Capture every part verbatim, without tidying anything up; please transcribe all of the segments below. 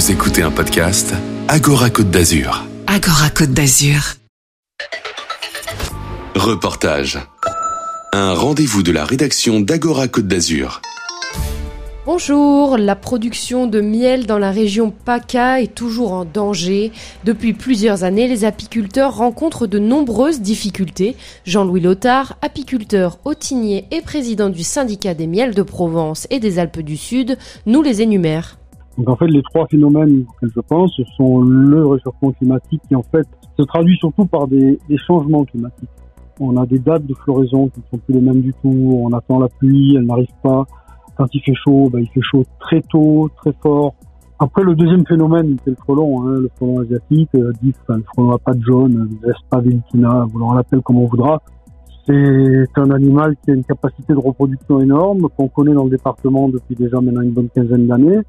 Vous écoutez un podcast Agora Côte d'Azur. Agora Côte d'Azur. Reportage. Un rendez-vous de la rédaction d'Agora Côte d'Azur. Bonjour, la production de miel dans la région PACA est toujours en danger. Depuis plusieurs années, les apiculteurs rencontrent de nombreuses difficultés. Jean-Louis Lothar, apiculteur hôtinier et président du syndicat des miels de Provence et des Alpes du Sud, nous les énumère. Donc en fait, les trois phénomènes auxquels je pense, ce sont le réchauffement climatique qui en fait se traduit surtout par des, des changements climatiques. On a des dates de floraison qui ne sont plus les mêmes du tout, on attend la pluie, elle n'arrive pas. Quand il fait chaud, ben, il fait chaud très tôt, très fort. Après, le deuxième phénomène, c'est le frelon, hein, le frelon asiatique, euh, dit, enfin, le frelon à pattes jaunes, Vespa velitina, on l'appelle comme on voudra. C'est un animal qui a une capacité de reproduction énorme, qu'on connaît dans le département depuis déjà maintenant une bonne quinzaine d'années,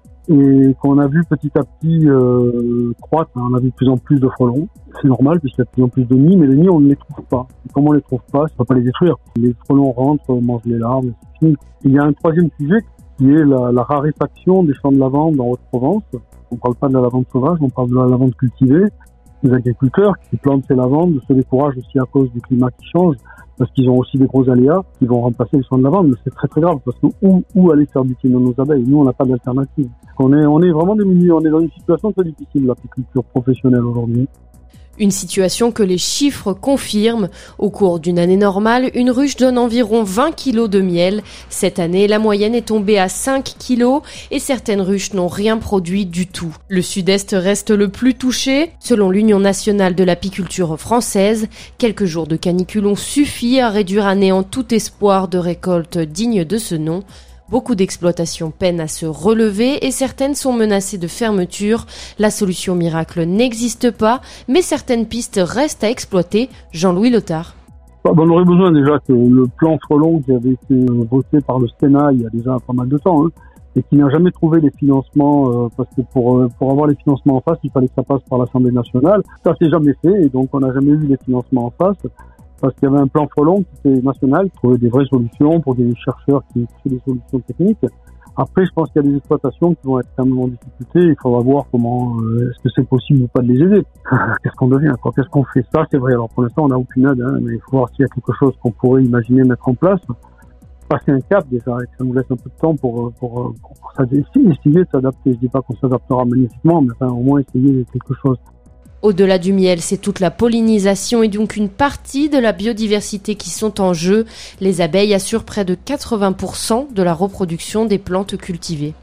et qu'on a vu petit à petit euh, croître. On a vu de plus en plus de frelons. C'est normal puisqu'il y a de plus en plus de nids, mais les nids, on ne les trouve pas. Et comme on ne les trouve pas, ça ne peut pas les détruire. Les frelons rentrent, mangent les larves, c'est fini. Il y a un troisième sujet qui est la, la raréfaction des champs de lavande en Haute-Provence. On ne parle pas de la lavande sauvage, on parle de la lavande cultivée. Les agriculteurs qui plantent ces lavandes se découragent aussi à cause du climat qui change, parce qu'ils ont aussi des gros aléas qui vont remplacer les champs de lavande. Mais c'est très très grave, parce que où, où aller faire butiner nos abeilles? Nous, on n'a pas d'alternative. On est, on est vraiment démunis, on est dans une situation très difficile, l'apiculture professionnelle aujourd'hui. Une situation que les chiffres confirment. Au cours d'une année normale, une ruche donne environ vingt kilos de miel. Cette année, la moyenne est tombée à cinq kilos et certaines ruches n'ont rien produit du tout. Le sud-est reste le plus touché. Selon l'Union nationale de l'apiculture française, quelques jours de canicule ont suffi à réduire à néant tout espoir de récolte digne de ce nom. Beaucoup d'exploitations peinent à se relever et certaines sont menacées de fermeture. La solution miracle n'existe pas, mais certaines pistes restent à exploiter. Jean-Louis Lothar. On aurait besoin déjà que le plan frelon qui avait été voté par le Sénat il y a déjà pas mal de temps, hein, et qui n'a jamais trouvé les financements, euh, parce que pour, euh, pour avoir les financements en face, il fallait que ça passe par l'Assemblée nationale. Ça s'est jamais fait et donc on n'a jamais eu les financements en face. Parce qu'il y avait un plan frelon qui était national, qui trouvait des vraies solutions pour des chercheurs qui trouvent des solutions techniques. Après, je pense qu'il y a des exploitations qui vont être extrêmement en difficulté. Il faudra voir comment, euh, est-ce que c'est possible ou pas de les aider. Qu'est-ce qu'on devient, quoi? Qu'est-ce qu'on fait? Ça, c'est vrai. Alors, pour l'instant, on n'a aucune aide, hein, mais il faut voir s'il y a quelque chose qu'on pourrait imaginer mettre en place. Passer un cap, déjà, et que ça nous laisse un peu de temps pour, pour, pour, pour s'adapter, essayer de s'adapter. Je dis pas qu'on s'adaptera magnifiquement, mais enfin, au moins essayer quelque chose. Au-delà du miel, c'est toute la pollinisation et donc une partie de la biodiversité qui sont en jeu. Les abeilles assurent près de quatre-vingts pour cent de la reproduction des plantes cultivées.